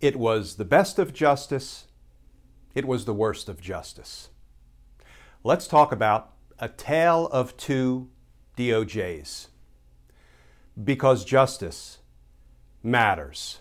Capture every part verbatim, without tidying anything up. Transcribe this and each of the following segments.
It was the best of justice. It was the worst of justice. Let's talk about a tale of two D O Js. Because justice matters.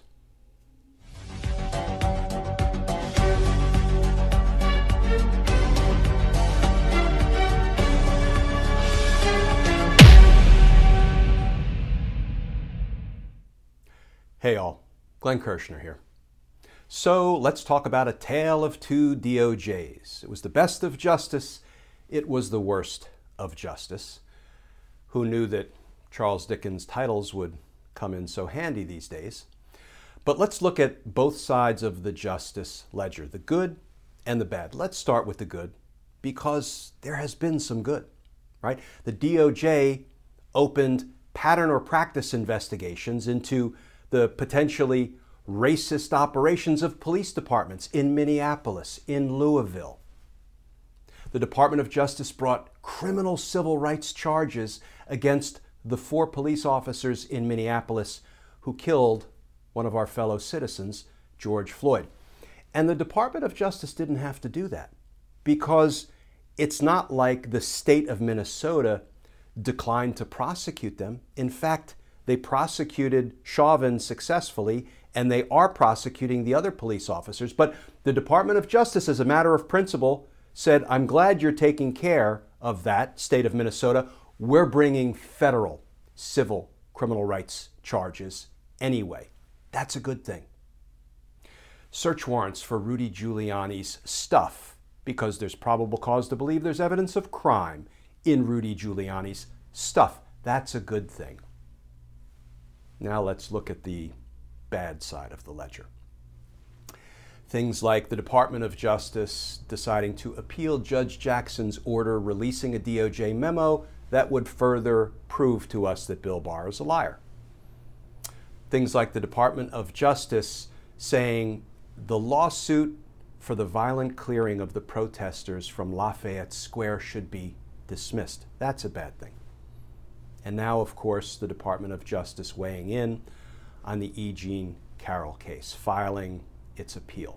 Hey all, Glenn Kirshner here. So let's talk about a tale of two D O Js. It was the best of justice. It was the worst of justice. Who knew that Charles Dickens' titles would come in so handy these days? But let's look at both sides of the justice ledger, the good and the bad. Let's start with the good, because there has been some good, right? The D O J opened pattern or practice investigations into the potentially racist operations of police departments in Minneapolis, in Louisville. The Department of Justice brought criminal civil rights charges against the four police officers in Minneapolis who killed one of our fellow citizens, George Floyd. And the Department of Justice didn't have to do that, because it's not like the state of Minnesota declined to prosecute them. In fact, they prosecuted Chauvin successfully, and they are prosecuting the other police officers. But the Department of Justice, as a matter of principle, said, I'm glad you're taking care of that, state of Minnesota. We're bringing federal civil criminal rights charges anyway. That's a good thing. Search warrants for Rudy Giuliani's stuff, because there's probable cause to believe there's evidence of crime in Rudy Giuliani's stuff. That's a good thing. Now let's look at the bad side of the ledger. Things like the Department of Justice deciding to appeal Judge Jackson's order releasing a D O J memo that would further prove to us that Bill Barr is a liar. Things like the Department of Justice saying the lawsuit for the violent clearing of the protesters from Lafayette Square should be dismissed. That's a bad thing. And now, of course, the Department of Justice weighing in on the E. Jean Carroll case, filing its appeal.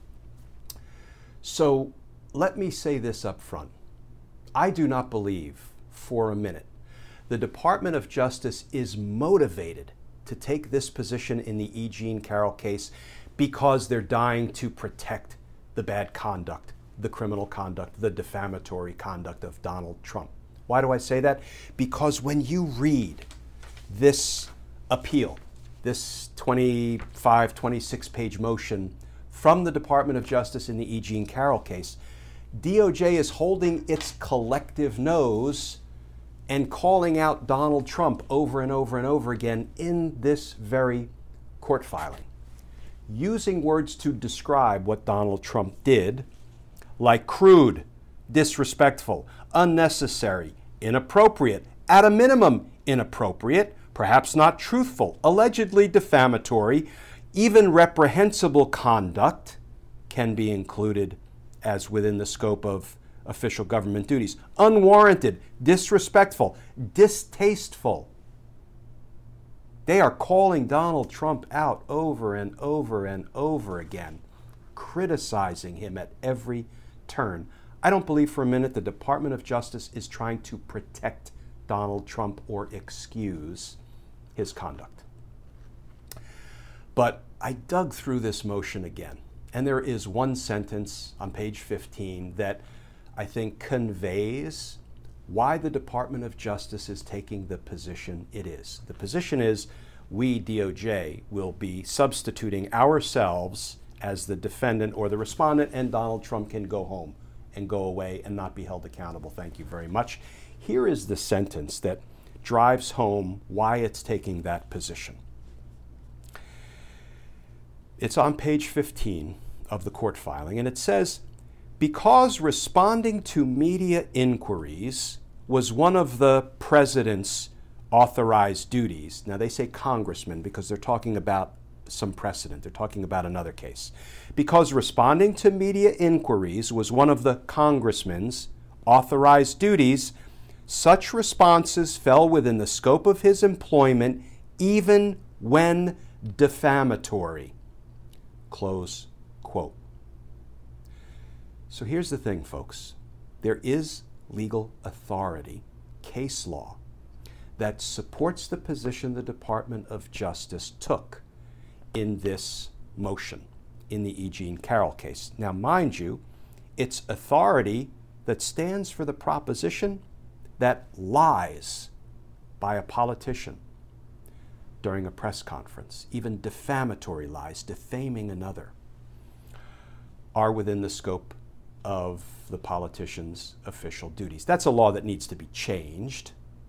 So let me say this up front. I do not believe for a minute the Department of Justice is motivated to take this position in the E. Jean Carroll case because they're dying to protect the bad conduct, the criminal conduct, the defamatory conduct of Donald Trump. Why do I say that? Because when you read this appeal, this twenty-five, twenty-six page motion from the Department of Justice in the E. Jean Carroll case, D O J is holding its collective nose and calling out Donald Trump over and over and over again in this very court filing, using words to describe what Donald Trump did, like crude, disrespectful, unnecessary, inappropriate, at a minimum inappropriate, perhaps not truthful, allegedly defamatory, even reprehensible conduct can be included as within the scope of official government duties. Unwarranted, disrespectful, distasteful. They are calling Donald Trump out over and over and over again, criticizing him at every turn. I don't believe for a minute the Department of Justice is trying to protect Donald Trump or excuse his conduct. But I dug through this motion again, and there is one sentence on page fifteen that I think conveys why the Department of Justice is taking the position it is. The position is we, D O J, will be substituting ourselves as the defendant or the respondent, and Donald Trump can go home and go away and not be held accountable. Thank you very much. Here is the sentence that drives home why it's taking that position. It's on page fifteen of the court filing, and it says, because responding to media inquiries was one of the president's authorized duties. Now they say congressman because they're talking about some precedent. They're talking about another case. Because responding to media inquiries was one of the congressman's authorized duties, such responses fell within the scope of his employment even when defamatory. Close quote. So here's the thing, folks. There is legal authority, case law, that supports the position the Department of Justice took in this motion, in the E. Jean Carroll case. Now, mind you, it's authority that stands for the proposition that lies by a politician during a press conference, even defamatory lies, defaming another, are within the scope of the politician's official duties. That's a law that needs to be changed.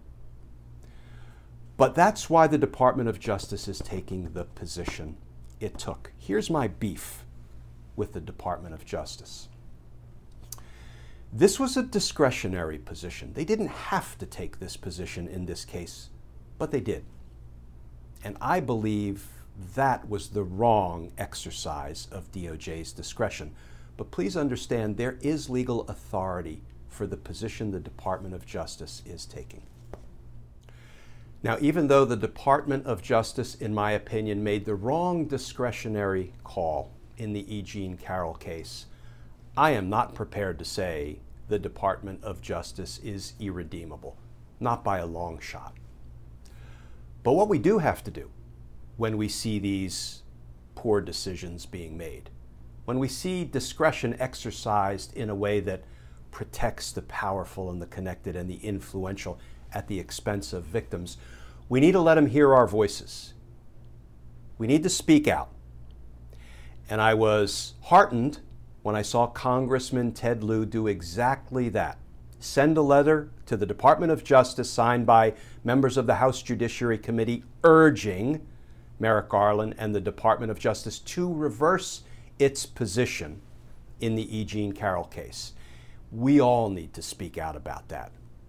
But that's why the Department of Justice is taking the position it took. Here's my beef with the Department of Justice. This was a discretionary position. They didn't have to take this position in this case, but they did. And I believe that was the wrong exercise of D O J's discretion. But please understand, there is legal authority for the position the Department of Justice is taking. Now, even though the Department of Justice, in my opinion, made the wrong discretionary call in the E. Jean Carroll case, I am not prepared to say the Department of Justice is irredeemable, not by a long shot. But what we do have to do when we see these poor decisions being made, when we see discretion exercised in a way that protects the powerful and the connected and the influential at the expense of victims, we need to let them hear our voices. We need to speak out. And I was heartened when I saw Congressman Ted Lieu do exactly that. Send a letter to the Department of Justice signed by members of the House Judiciary Committee urging Merrick Garland and the Department of Justice to reverse its position in the E. Jean Carroll case. We all need to speak out about that.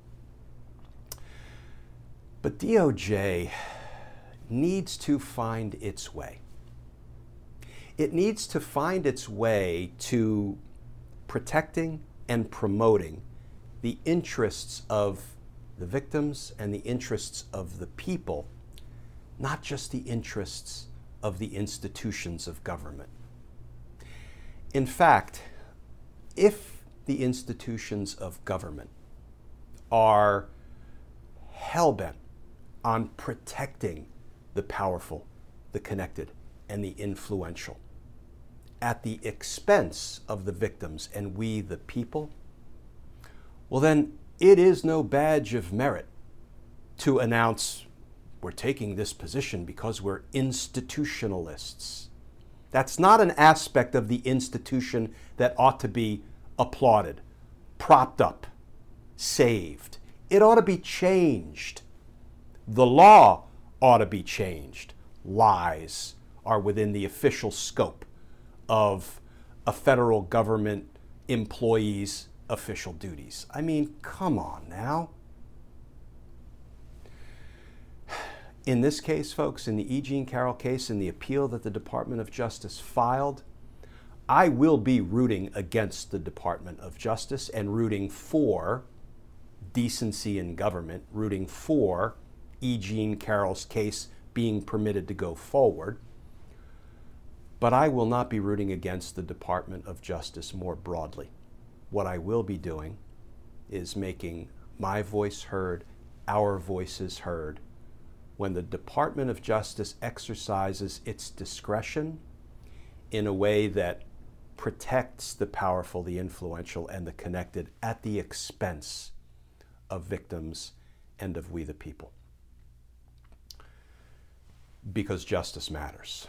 But D O J needs to find its way. It needs to find its way to protecting and promoting the interests of the victims and the interests of the people, not just the interests of the institutions of government. In fact, if the institutions of government are hell-bent on protecting the powerful, the connected, and the influential at the expense of the victims and we the people, well then it is no badge of merit to announce we're taking this position because we're institutionalists. That's not an aspect of the institution that ought to be applauded, propped up, saved. It ought to be changed. The law ought to be changed. Lies are within the official scope of a federal government employee's official duties. I mean, come on now. In this case, folks, in the E. Jean Carroll case, in the appeal that the Department of Justice filed, I will be rooting against the Department of Justice and rooting for decency in government, rooting for E. Jean Carroll's case being permitted to go forward. But I will not be rooting against the Department of Justice more broadly. What I will be doing is making my voice heard, our voices heard, when the Department of Justice exercises its discretion in a way that protects the powerful, the influential, and the connected at the expense of victims and of we the people. Because justice matters.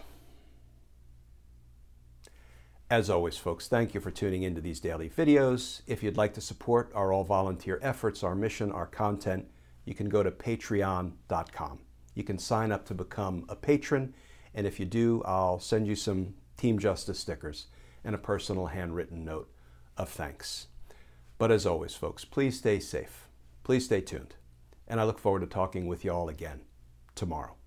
As always, folks, thank you for tuning into these daily videos. If you'd like to support our all-volunteer efforts, our mission, our content, you can go to patreon dot com. You can sign up to become a patron, and if you do, I'll send you some Team Justice stickers and a personal handwritten note of thanks. But as always, folks, please stay safe. Please stay tuned. And I look forward to talking with you all again tomorrow.